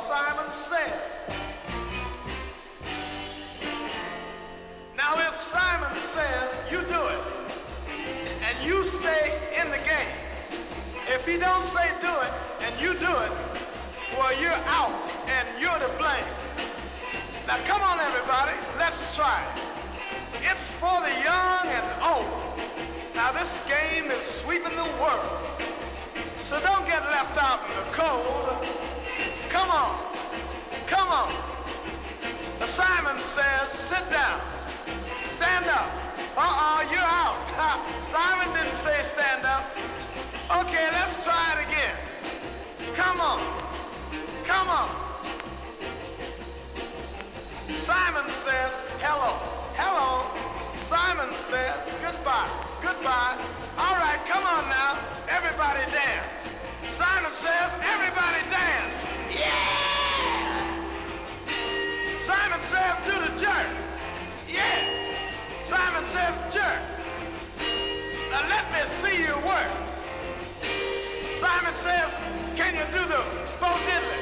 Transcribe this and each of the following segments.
Simon Says. Now if Simon says you do it, and you stay in the game, if he don't say do it, and you do it, well, you're out, and you're to blame. Now come on everybody, let's try it. It's for the young and old. Now this game is sweeping the world. So don't get left out in the cold. Come on, come on. Simon says, sit down, stand up. You're out. Simon didn't say stand up. Okay, let's try it again. Come on, come on. Simon says, hello, hello. Simon says, goodbye, goodbye. All right, come on now, everybody dance. Simon says, everybody dance. Yeah! Simon says, do the jerk. Yeah! Simon says, jerk. Now let me see you work. Simon says, can you do the Bo Diddley?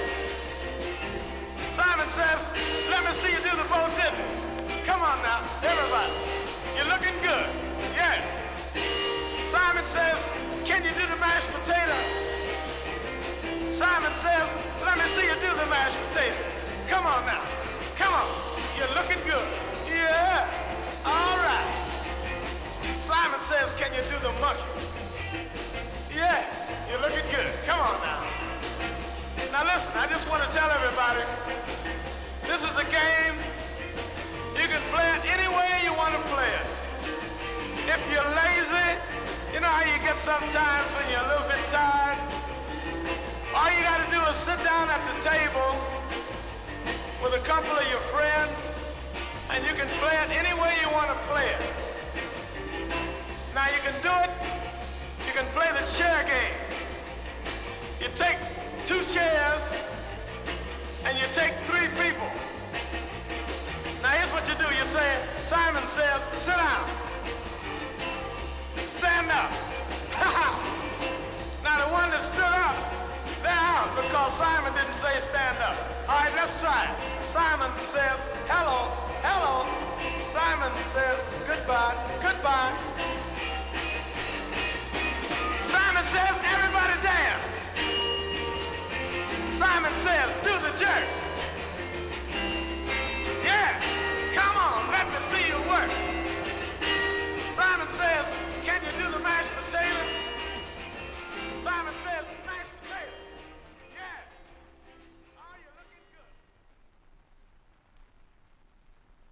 Simon says, let me see you do the Bo Diddley. Come on now, everybody. You're looking good. Yeah. Simon says, can you do the mashed potato? Simon says, let me see you do the mashed potato. Come on now. Come on. You're looking good. Yeah. All right. Simon says, can you do the monkey? Yeah. You're looking good. Come on now. Now listen, I just want to tell everybody, this is a game. You can play it any way you want to play it. If you're lazy, you know how you get sometimes when you're a little bit tired? All you got to do is sit down at the table with a couple of your friends, and you can play it any way you want to play it. Now you can do it, you can play the chair game. You take 2 chairs, and you take 3 people. Now here's what you do. You say, Simon says, sit down. Stand up. Now the one that stood up, they're out because Simon didn't say stand up. All right, let's try it. Simon says, hello, hello. Simon says, goodbye, goodbye. Simon says, everybody dance. Simon says, do the jerk.